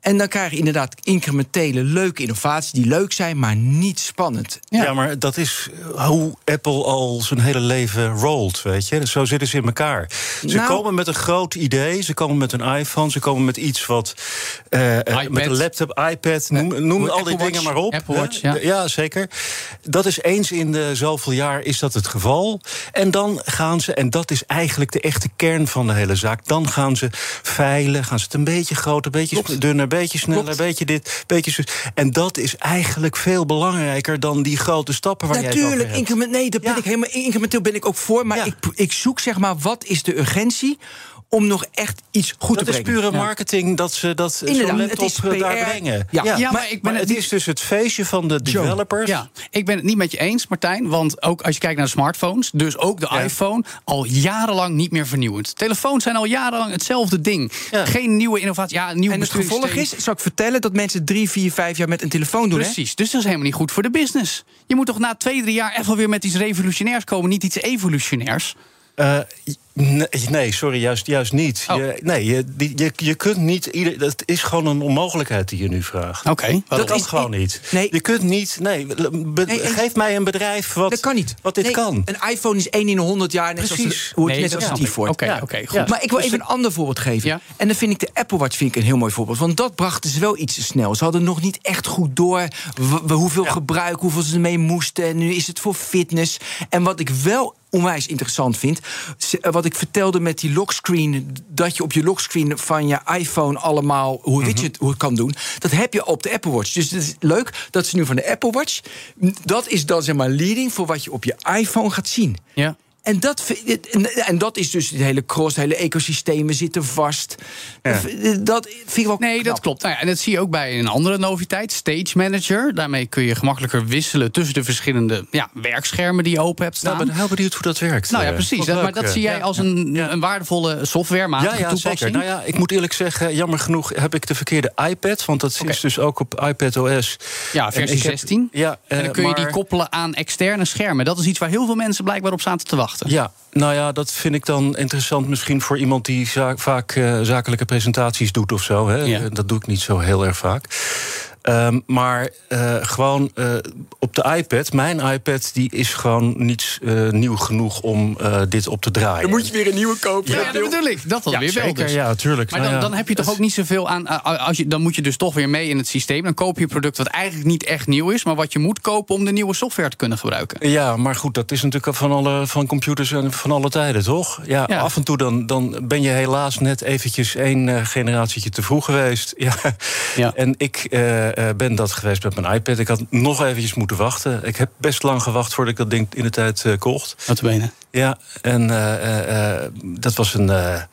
En dan krijg je inderdaad incrementele, leuke innovaties die leuk zijn, maar niet spannend. Ja, maar dat is hoe Apple al zijn hele leven rolt, weet je. Zo zitten ze in elkaar. Ze komen met een groot idee, ze komen met een iPhone, ze komen met iets wat... met een laptop, iPad, noem al die dingen maar op. Apple Watch, ja, zeker. Dat is eens in de zoveel jaar is dat het geval. En dan gaan ze, en dat is eigenlijk de echte kern van de hele zaak... dan gaan ze veilen, gaan ze het een beetje groter, een beetje dunner... een beetje sneller, een beetje dit, een beetje zo. En dat is eigenlijk veel belangrijker dan die grote stappen waar jij het over hebt. Natuurlijk, incrementeel ben ik ook voor. Maar ik zoek zeg maar, wat is de urgentie om nog echt iets goed te brengen. Dat is pure marketing, dat ze dat zo'n laptop daar brengen. Maar het is dus het feestje van de developers. Ja, ik ben het niet met je eens, Martijn. Want ook als je kijkt naar de smartphones, dus ook de iPhone, al jarenlang niet meer vernieuwend. Telefoons zijn al jarenlang hetzelfde ding. Ja. Geen nieuwe innovatie. Ja, nieuw en het gevolg is, zal ik vertellen, dat mensen 3, 4, 5 jaar met een telefoon doen. Precies, dus dat is helemaal niet goed voor de business. Je moet toch na 2, 3 jaar echt wel weer met iets revolutionairs komen, niet iets evolutionairs. Nee, sorry, juist niet. Je kunt niet... Dat is gewoon een onmogelijkheid die je nu vraagt. Oké. Dat kan gewoon niet. Nee. Je kunt niet... geef mij een bedrijf dat kan niet. Wat dit kan. Een iPhone is 1 in 100 jaar, net zoals die voor. Oké, goed. Ja. Maar ik wil even een ander voorbeeld geven. Ja. En dan vind ik de Apple Watch een heel mooi voorbeeld. Want dat brachten ze wel iets te snel. Ze hadden nog niet echt goed door hoeveel gebruik, hoeveel ze ermee moesten. En nu is het voor fitness. En wat ik wel onwijs interessant vind, wat ik vertelde met die lockscreen, dat je op je lockscreen van je iPhone allemaal hoe widget hoe het kan doen, dat heb je op de Apple Watch. Dus het is leuk dat ze nu van de Apple Watch, dat is dan zeg maar leading voor wat je op je iPhone gaat zien. Ja. En dat is dus het hele het hele ecosysteem. We zitten vast. Ja. Dat vind ik wel knap. Dat klopt. Nou ja, en dat zie je ook bij een andere noviteit. Stage Manager. Daarmee kun je gemakkelijker wisselen tussen de verschillende werkschermen die je open hebt staan. Nou, ik ben heel benieuwd hoe dat werkt. Nou ja, precies. Maar dat zie jij als een waardevolle softwarematige toepassing. Zeker. Nou ja, ik moet eerlijk zeggen, jammer genoeg heb ik de verkeerde iPad. Want dat is dus ook op iPadOS. Ja, versie 16. En dan kun je die koppelen aan externe schermen. Dat is iets waar heel veel mensen blijkbaar op zaten te wachten. Ja, nou ja, dat vind ik dan interessant misschien voor iemand die vaak zakelijke presentaties doet of zo. Hè? Ja. Dat doe ik niet zo heel erg vaak. Maar gewoon op de iPad, mijn iPad, die is gewoon niet nieuw genoeg om dit op te draaien. Dan moet je weer een nieuwe kopen. Ja, dat bedoel ik. Dat dan weer wel. Zeker, dus. Ja, tuurlijk. Maar dan heb je toch ook niet zoveel aan. Dan moet je dus toch weer mee in het systeem. Dan koop je een product wat eigenlijk niet echt nieuw is, maar wat je moet kopen om de nieuwe software te kunnen gebruiken. Ja, maar goed, dat is natuurlijk van computers en van alle tijden, toch? Ja. Af en toe dan ben je helaas net eventjes 1 generatietje te vroeg geweest. Ja. En ik ben dat geweest met mijn iPad. Ik had nog eventjes moeten wachten. Ik heb best lang gewacht voordat ik dat ding in de tijd kocht. Wat benen. Ja, en dat was een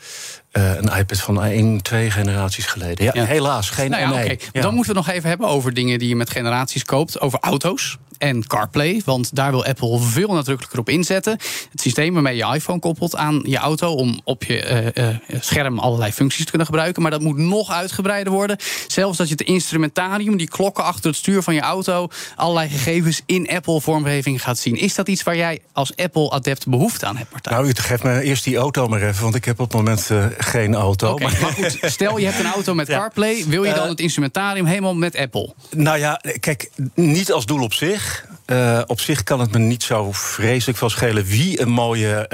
iPad van 2 generaties geleden. Ja. Helaas, geen ME. Okay. Dan moeten we het nog even hebben over dingen die je met generaties koopt. Over auto's en CarPlay. Want daar wil Apple veel nadrukkelijker op inzetten. Het systeem waarmee je iPhone koppelt aan je auto om op je scherm allerlei functies te kunnen gebruiken. Maar dat moet nog uitgebreider worden. Zelfs dat je het instrumentarium, die klokken achter het stuur van je auto, allerlei gegevens in Apple-vormgeving gaat zien. Is dat iets waar jij als Apple-adept behoefte aan hebt, Martijn? Nou, geef me eerst die auto maar even, want ik heb op het moment geen auto. Okay, maar goed, stel je hebt een auto met CarPlay. Wil je dan het instrumentarium helemaal met Apple? Nou ja, kijk, niet als doel op zich. Op zich kan het me niet zo vreselijk veel schelen wie een mooie,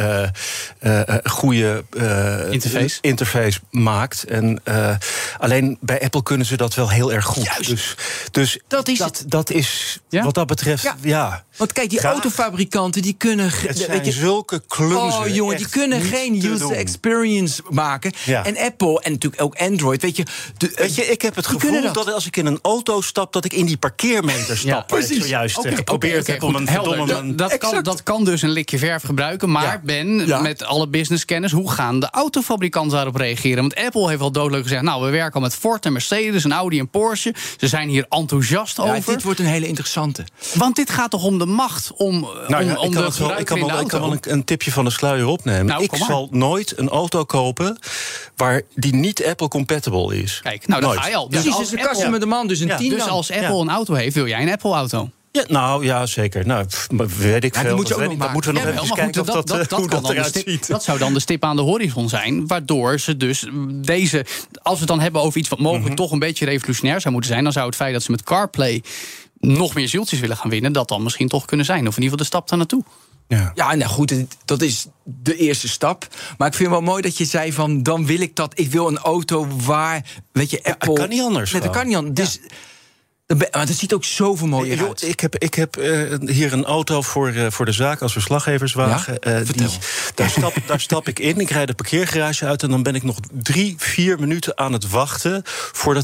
goede interface maakt. En alleen bij Apple kunnen ze dat wel heel erg goed. Juist. Dus dat is wat dat betreft, Want kijk, die autofabrikanten die kunnen... Het zijn zulke klunzen. Oh jongen, die kunnen geen user experience maken. Ja. En Apple en natuurlijk ook Android. Weet je, ik heb het gevoel dat als ik in een auto stap, dat ik in die parkeermeter stap. Precies. Zojuist geprobeerd heb om een verdomme... Dat kan dus een likje verf gebruiken. Maar met alle businesskennis, hoe gaan de autofabrikanten daarop reageren? Want Apple heeft al doodleuk gezegd, nou, we werken al met Ford en Mercedes en Audi en Porsche. Ze zijn hier enthousiast over. Dit wordt een hele interessante. Want dit gaat toch om de macht om ik kan wel een tipje van de sluier opnemen. Nou, ik zal nooit een auto kopen waar die niet Apple-compatible is. Kijk, nou, dat ga je al. Dus als Apple met de man, dus een 10 Dus als Apple een auto heeft, wil jij een Apple-auto? Ja, nou ja, zeker. Nou, weet ik veel. Die moet je ook nog dan moeten we nog Ja, even maar kijken goed, hoe dat kan eruit ziet. Dat zou dan de stip aan de horizon zijn. Waardoor ze dus deze... Als we het dan hebben over iets wat mogelijk toch een beetje revolutionair zou moeten zijn... dan zou het feit dat ze met CarPlay nog meer zieltjes willen gaan winnen... dat dan misschien toch kunnen zijn. Of in ieder geval de stap daar naartoe. Ja, nou goed, dat is de eerste stap. Maar ik vind het wel mooi dat je zei van... dan wil ik dat, ik wil een auto waar, weet je, Apple... dat kan niet anders. Nee, dat kan niet anders. Dus, maar dat ziet ook zoveel mooier uit. Ik heb hier een auto voor de zaak als verslaggeverswagen. Ja? Daar stap ik in. Ik rijd de parkeergarage uit en dan ben ik nog 3-4 minuten aan het wachten... voordat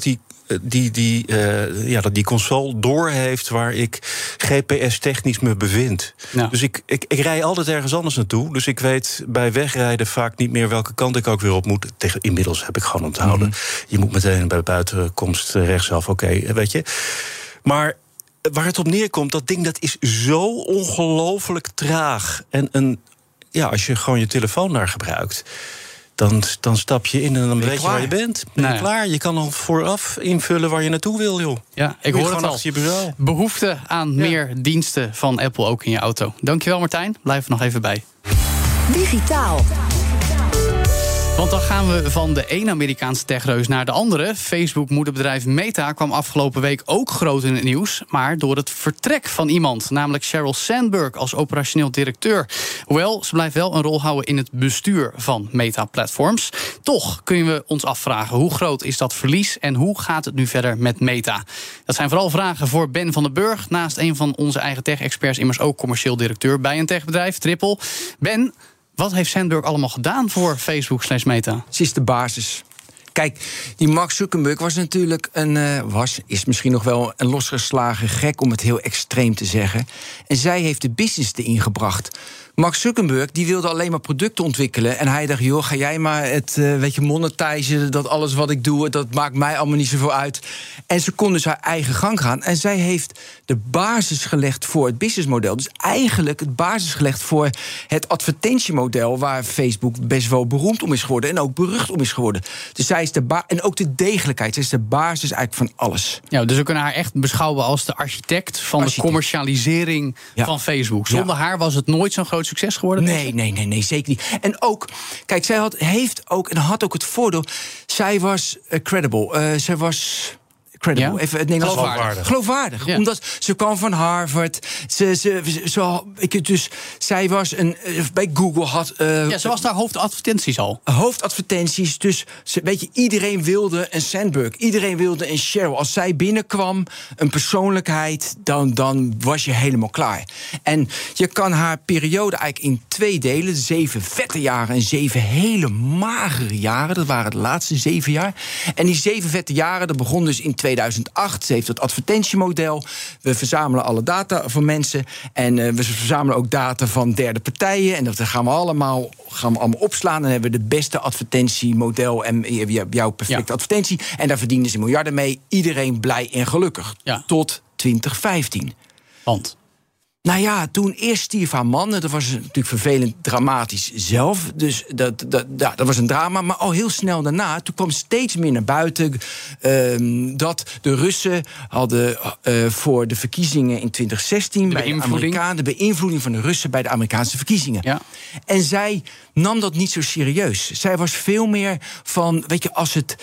die console doorheeft waar ik GPS-technisch me bevind. Ja. Dus ik rij altijd ergens anders naartoe. Dus ik weet bij wegrijden vaak niet meer welke kant ik ook weer op moet. Inmiddels heb ik gewoon onthouden. Je moet meteen bij buitenkomst rechtsaf, oké, weet je. Maar waar het op neerkomt, dat ding dat is zo ongelooflijk traag. En als je gewoon je telefoon daar gebruikt... Dan stap je in en dan weet je waar je bent. Ben je klaar? Je kan al vooraf invullen waar je naartoe wil, joh. Ja, ik hoor het al. Je bureau. Behoefte aan meer diensten van Apple ook in je auto. Dankjewel, Martijn. Blijf er nog even bij. Digitaal. Want dan gaan we van de ene Amerikaanse techreus naar de andere. Facebook-moederbedrijf Meta kwam afgelopen week ook groot in het nieuws. Maar door het vertrek van iemand, namelijk Sheryl Sandberg als operationeel directeur. Hoewel, ze blijft wel een rol houden in het bestuur van Meta Platforms. Toch kunnen we ons afvragen, hoe groot is dat verlies en hoe gaat het nu verder met Meta? Dat zijn vooral vragen voor Ben van den Burg. Naast een van onze eigen tech-experts, immers ook commercieel directeur bij een techbedrijf, Triple. Ben, wat heeft Sandberg allemaal gedaan voor Facebook/Meta? Ze is de basis. Kijk, die Mark Zuckerberg was natuurlijk is misschien nog wel een losgeslagen gek, om het heel extreem te zeggen. En zij heeft de business erin gebracht. Mark Zuckerberg die wilde alleen maar producten ontwikkelen. En hij dacht, joh, ga jij maar het monetizen, dat alles wat ik doe, dat maakt mij allemaal niet zoveel uit. En ze kon dus haar eigen gang gaan. En zij heeft de basis gelegd voor het businessmodel. Dus eigenlijk het basis gelegd voor het advertentiemodel, waar Facebook best wel beroemd om is geworden en ook berucht om is geworden. Dus zij is en ook de degelijkheid. Zij is de basis eigenlijk van alles. Ja, dus we kunnen haar echt beschouwen als de architect van de commercialisering van Facebook. Zonder haar was het nooit zo'n groot succes geworden? Nee, zeker niet. En ook, kijk, zij had ook het voordeel. Zij was credible. Zij was credible. Ja? Even het Nederlands. Geloofwaardig. Ja. Omdat ze kwam van Harvard. Zij was bij Google had. Ze was daar hoofdadvertenties al. Hoofdadvertenties. Dus weet je, iedereen wilde een Sandberg. Iedereen wilde een Sheryl. Als zij binnenkwam, een persoonlijkheid, dan was je helemaal klaar. En je kan haar periode eigenlijk in 2 delen. 7 vette jaren en 7 hele magere jaren. Dat waren de laatste 7 jaar. En die 7 vette jaren, dat begon dus in 2008. Ze heeft het advertentiemodel. We verzamelen alle data van mensen. En we verzamelen ook data van derde partijen. En dat gaan we allemaal opslaan. Dan hebben we de beste advertentiemodel. En je hebt jouw perfecte advertentie. En daar verdienen ze miljarden mee. Iedereen blij en gelukkig. Ja. Tot 2015. Want? Nou ja, toen eerst stierf haar man. Dat was natuurlijk vervelend dramatisch zelf. Dus dat was een drama. Maar al heel snel daarna, toen kwam steeds meer naar buiten dat de Russen hadden voor de verkiezingen in 2016... bij de Amerikanen, de beïnvloeding van de Russen bij de Amerikaanse verkiezingen. Ja. En zij nam dat niet zo serieus. Zij was veel meer van, weet je,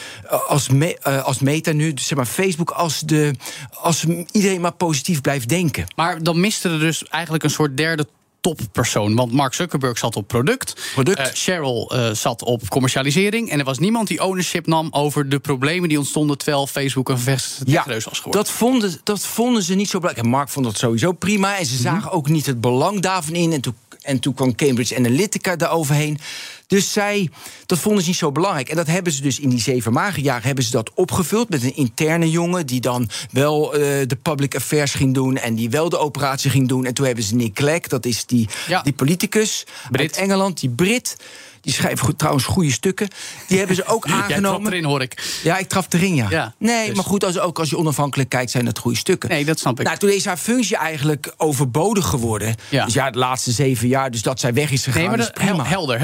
als Meta nu, zeg maar Facebook, als iedereen maar positief blijft denken. Maar dan miste er dus eigenlijk een soort derde toppersoon. Want Mark Zuckerberg zat op product. Sheryl zat op commercialisering. En er was niemand die ownership nam over de problemen die ontstonden terwijl Facebook een gevestigde techreus was geworden. Dat vonden ze niet zo belangrijk. En Mark vond dat sowieso prima. En ze zagen ook niet het belang daarvan in. En toen kwam Cambridge Analytica daaroverheen. Dus dat vonden ze niet zo belangrijk. En dat hebben ze dus in die 7 magere jaren hebben ze dat opgevuld met een interne jongen die dan wel de public affairs ging doen en die wel de operatie ging doen. En toen hebben ze Nick Clegg, dat is die politicus uit Engeland, die Brit. Die schrijft trouwens goede stukken. Die hebben ze ook aangenomen. Jij trapt erin, hoor ik. Ja, ik trap erin, ja. Nee, dus. Maar goed, als je onafhankelijk kijkt, zijn dat goede stukken. Nee, dat snap ik. Nou, toen is haar functie eigenlijk overbodig geworden. Ja. Dus de laatste 7 jaar, dus dat zij weg is gegaan. Nee, maar is prima. Helder. Maar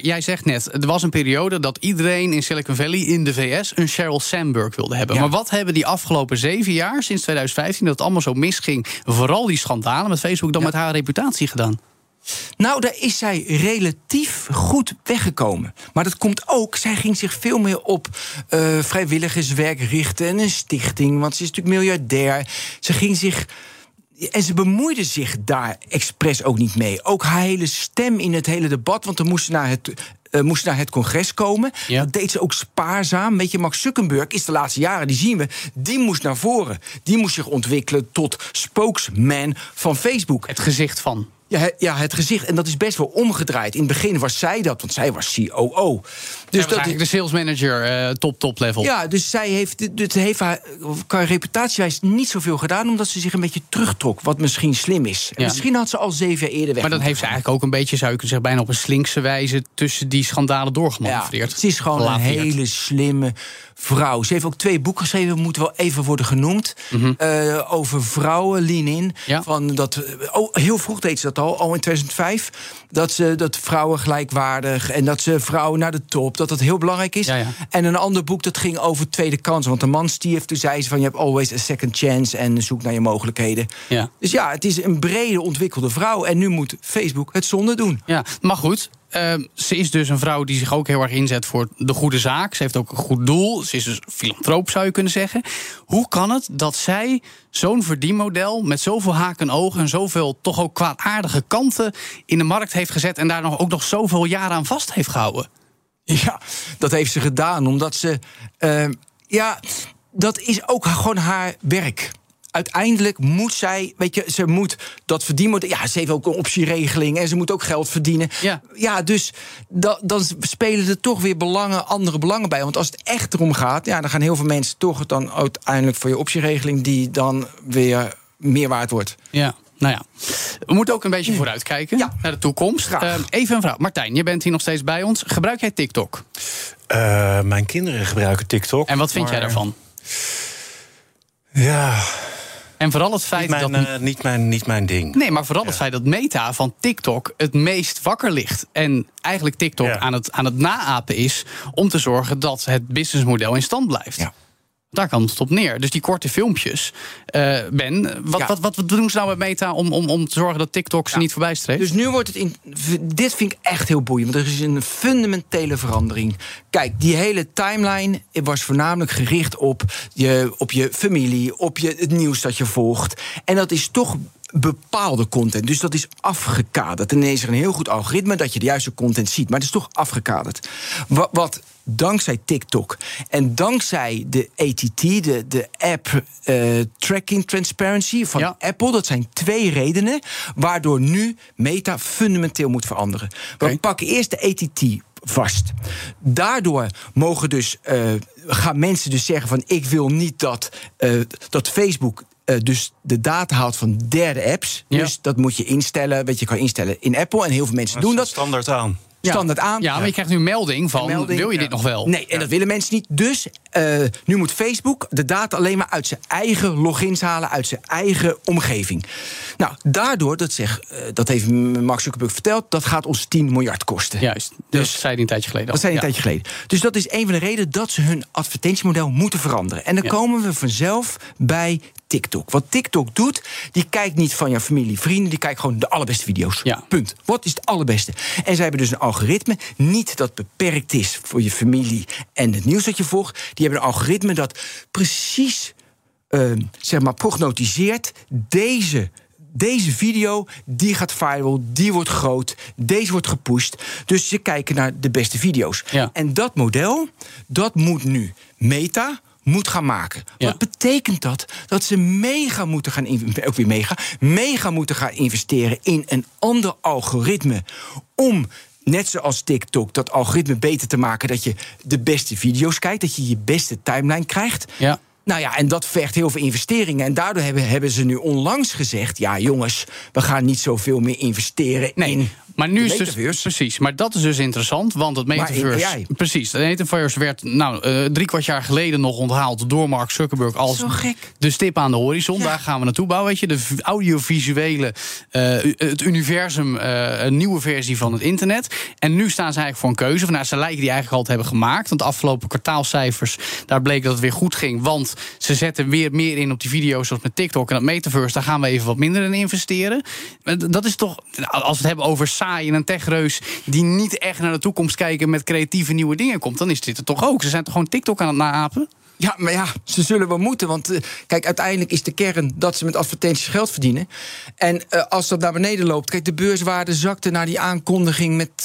jij zegt net, er was een periode dat iedereen in Silicon Valley in de VS een Sheryl Sandberg wilde hebben. Ja. Maar wat hebben die afgelopen 7 jaar, sinds 2015, dat het allemaal zo misging, vooral die schandalen met Facebook, dan met haar reputatie gedaan? Nou, daar is zij relatief goed weggekomen. Maar dat komt ook, zij ging zich veel meer op vrijwilligerswerk richten en een stichting, want ze is natuurlijk miljardair. Ze ging zich... En ze bemoeide zich daar expres ook niet mee. Ook haar hele stem in het hele debat, want er moest naar het congres komen. Ja. Dat deed ze ook spaarzaam. Weet je, Mark Zuckerberg is de laatste jaren, die zien we, die moest naar voren. Die moest zich ontwikkelen tot spokesman van Facebook. Het gezicht van. Ja, het gezicht. En dat is best wel omgedraaid. In het begin was zij dat, want zij was COO. Dus dat eigenlijk de sales manager top level. Ja, dus zij heeft haar qua reputatiewijs niet zoveel gedaan, omdat ze zich een beetje terugtrok, wat misschien slim is. En misschien had ze al 7 jaar eerder weg. Maar dan heeft ze eigenlijk ook een beetje, zou je kunnen zeggen, bijna op een slinkse wijze tussen die schandalen doorgemanoeuvreerd. Ja, het is gewoon een hele slimme vrouw. Ze heeft ook 2 boeken geschreven, moeten wel even worden genoemd. Over vrouwen, lean in. Ja. Heel vroeg deed ze dat al in 2005. Dat vrouwen gelijkwaardig en dat ze vrouwen naar de top, dat heel belangrijk is. Ja. En een ander boek dat ging over tweede kansen. Want de man stierf, toen zei ze van, je hebt always a second chance en zoek naar je mogelijkheden. Ja. Dus ja, het is een brede ontwikkelde vrouw. En nu moet Facebook het zonde doen. Ja, maar goed. Ze is dus een vrouw die zich ook heel erg inzet voor de goede zaak. Ze heeft ook een goed doel. Ze is dus filantroop, zou je kunnen zeggen. Hoe kan het dat zij zo'n verdienmodel met zoveel haken en ogen en zoveel toch ook kwaadaardige kanten in de markt heeft gezet en daar ook nog zoveel jaren aan vast heeft gehouden? Ja, dat heeft ze gedaan omdat ze... dat is ook gewoon haar werk. Uiteindelijk moet zij, ze moet dat verdienen. Ja, ze heeft ook een optieregeling en ze moet ook geld verdienen. Ja, dus dan spelen er toch weer andere belangen bij. Want als het echt erom gaat, dan gaan heel veel mensen toch dan uiteindelijk voor je optieregeling die dan weer meer waard wordt. Ja. Nou ja, we moeten ook een beetje vooruitkijken naar de toekomst. Even een vraag. Martijn, je bent hier nog steeds bij ons. Gebruik jij TikTok? Mijn kinderen gebruiken TikTok. En wat vind jij daarvan? Ja... En vooral het feit niet mijn ding. Nee, maar vooral het feit dat Meta van TikTok het meest wakker ligt. En eigenlijk TikTok aan het naapen is om te zorgen dat het businessmodel in stand blijft. Ja. Daar kan het op neer. Dus die korte filmpjes. Wat doen ze nou met Meta om te zorgen dat TikTok ze niet voorbij streeft? Dus nu wordt het dit vind ik echt heel boeiend. Want er is een fundamentele verandering. Kijk, die hele timeline was voornamelijk gericht op je familie, op het nieuws dat je volgt. En dat is toch bepaalde content. Dus dat is afgekaderd. En ineens is er een heel goed algoritme dat je de juiste content ziet. Maar het is toch afgekaderd. Wat dankzij TikTok en dankzij de ATT, de App Tracking Transparency van Apple, dat zijn 2 redenen waardoor nu Meta fundamenteel moet veranderen. We pakken eerst de ATT vast. Daardoor gaan mensen dus zeggen van, ik wil niet dat Facebook dus de data haalt van derde apps. Ja. Dus dat moet je instellen. Je kan instellen in Apple en heel veel mensen doen dat. Standaard aan. Standaard aan. Ja, maar je krijgt nu een melding van, wil je dit nog wel? Nee, en dat willen mensen niet. Dus nu moet Facebook de data alleen maar uit zijn eigen logins halen, uit zijn eigen omgeving. Nou, daardoor, dat heeft Mark Zuckerberg verteld, dat gaat ons 10 miljard kosten. Juist, dat zei hij een tijdje geleden al. Dat zei hij een tijdje geleden. Dus dat is een van de redenen dat ze hun advertentiemodel moeten veranderen. En dan komen we vanzelf bij TikTok. Wat TikTok doet, die kijkt niet van jouw familie, vrienden, die kijkt gewoon de allerbeste video's. Ja. Punt. Wat is het allerbeste? En zij hebben dus een algoritme, niet dat beperkt is voor je familie en het nieuws dat je volgt. Die hebben een algoritme dat precies prognotiseert, deze video, die gaat viral, die wordt groot, deze wordt gepusht. Dus ze kijken naar de beste video's. Ja. En dat model, dat moet nu Meta moet gaan maken. Ja. Wat betekent dat? Dat ze mega moeten gaan investeren in een ander algoritme om, net zoals TikTok, dat algoritme beter te maken, dat je de beste video's kijkt, dat je je beste timeline krijgt. Ja. Nou ja, en dat vergt heel veel investeringen. En daardoor hebben ze nu onlangs gezegd... ja, jongens, we gaan niet zoveel meer investeren in... Maar nu is dus precies, maar dat is dus interessant, want het metaverse, precies, de metaverse werd 3/4 jaar geleden nog onthaald door Mark Zuckerberg als de stip aan de horizon. Ja. Daar gaan we naartoe bouwen, weet je, de audiovisuele, het universum, een nieuwe versie van het internet. En nu staan ze eigenlijk voor een keuze. Van, ze lijken die eigenlijk al te hebben gemaakt, want de afgelopen kwartaalcijfers, daar bleek dat het weer goed ging, want ze zetten weer meer in op die video's zoals met TikTok en dat metaverse. Daar gaan we even wat minder in investeren. Dat is toch, als we het hebben over saai en een techreus die niet echt naar de toekomst kijken met creatieve nieuwe dingen komt, dan is dit het toch ook. Ze zijn toch gewoon TikTok aan het naapen? Ja, maar ja, ze zullen wel moeten. Want kijk, uiteindelijk is de kern dat ze met advertenties geld verdienen. En als dat naar beneden loopt... Kijk, de beurswaarde zakte naar die aankondiging met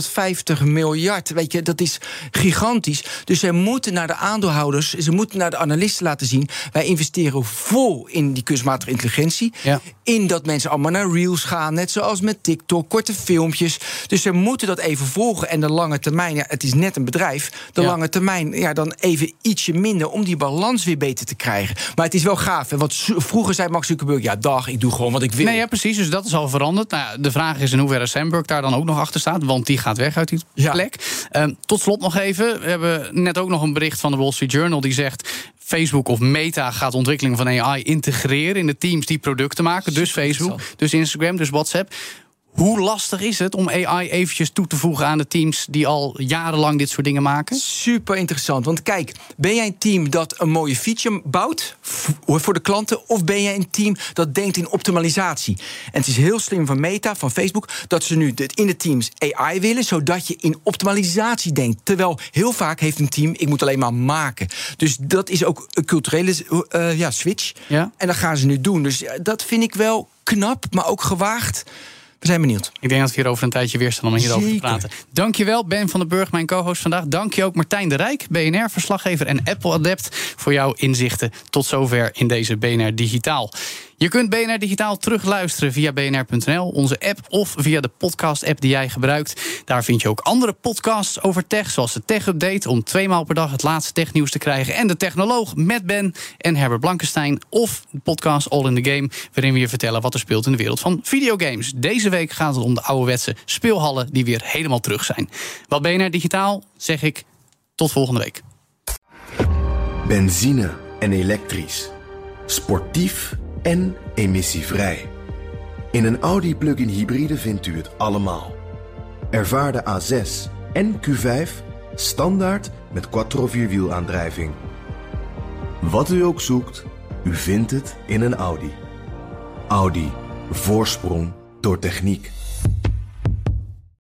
250 miljard. Weet je, dat is gigantisch. Dus ze moeten naar de aandeelhouders, ze moeten naar de analisten laten zien... wij investeren vol in die kunstmatige intelligentie. Ja. In dat mensen allemaal naar Reels gaan, net zoals met TikTok, korte filmpjes. Dus ze moeten dat even volgen. En de lange termijn, ja, het is net een bedrijf. De lange termijn, ja, dan even ietsje minder om die balans weer beter te krijgen. Maar het is wel gaaf, hè? Want vroeger zei Mark Zuckerberg, ja, dag, ik doe gewoon wat ik wil. Nee, ja, precies, dus dat is al veranderd. Nou ja, de vraag is in hoeverre Sandberg daar dan ook nog achter staat, want die gaat weg uit die plek. Tot slot nog even, we hebben net ook nog een bericht van de Wall Street Journal die zegt... Facebook of Meta gaat ontwikkeling van AI integreren in de teams die producten maken. Dus Facebook, dus Instagram, dus WhatsApp. Hoe lastig is het om AI eventjes toe te voegen aan de teams die al jarenlang dit soort dingen maken? Super interessant. Want kijk, ben jij een team dat een mooie feature bouwt voor de klanten, of ben jij een team dat denkt in optimalisatie? En het is heel slim van Meta, van Facebook, dat ze nu in de teams AI willen, zodat je in optimalisatie denkt. Terwijl heel vaak heeft een team, ik moet alleen maar maken. Dus dat is ook een culturele switch. Ja. En dat gaan ze nu doen. Dus dat vind ik wel knap, maar ook gewaagd. We zijn benieuwd. Ik denk dat we hier over een tijdje weer staan om hierover te praten. Dankjewel, Ben van den Burg, mijn co-host vandaag. Dank je ook Martijn de Rijk, BNR-verslaggever en Apple-adept... voor jouw inzichten tot zover in deze BNR Digitaal. Je kunt BNR Digitaal terugluisteren via bnr.nl, onze app... of via de podcast-app die jij gebruikt. Daar vind je ook andere podcasts over tech, zoals de Tech Update... om 2 maal per dag het laatste technieuws te krijgen... en de Technoloog met Ben en Herbert Blankenstein... of de podcast All in the Game, waarin we je vertellen... wat er speelt in de wereld van videogames. Deze week gaat het om de ouderwetse speelhallen die weer helemaal terug zijn. Wat BNR Digitaal, zeg ik, tot volgende week. Benzine en elektrisch. Sportief en emissievrij. In een Audi plug-in hybride vindt u het allemaal. Ervaar de A6 en Q5 standaard met quattro-vierwielaandrijving. Wat u ook zoekt, u vindt het in een Audi. Audi. Voorsprong door techniek.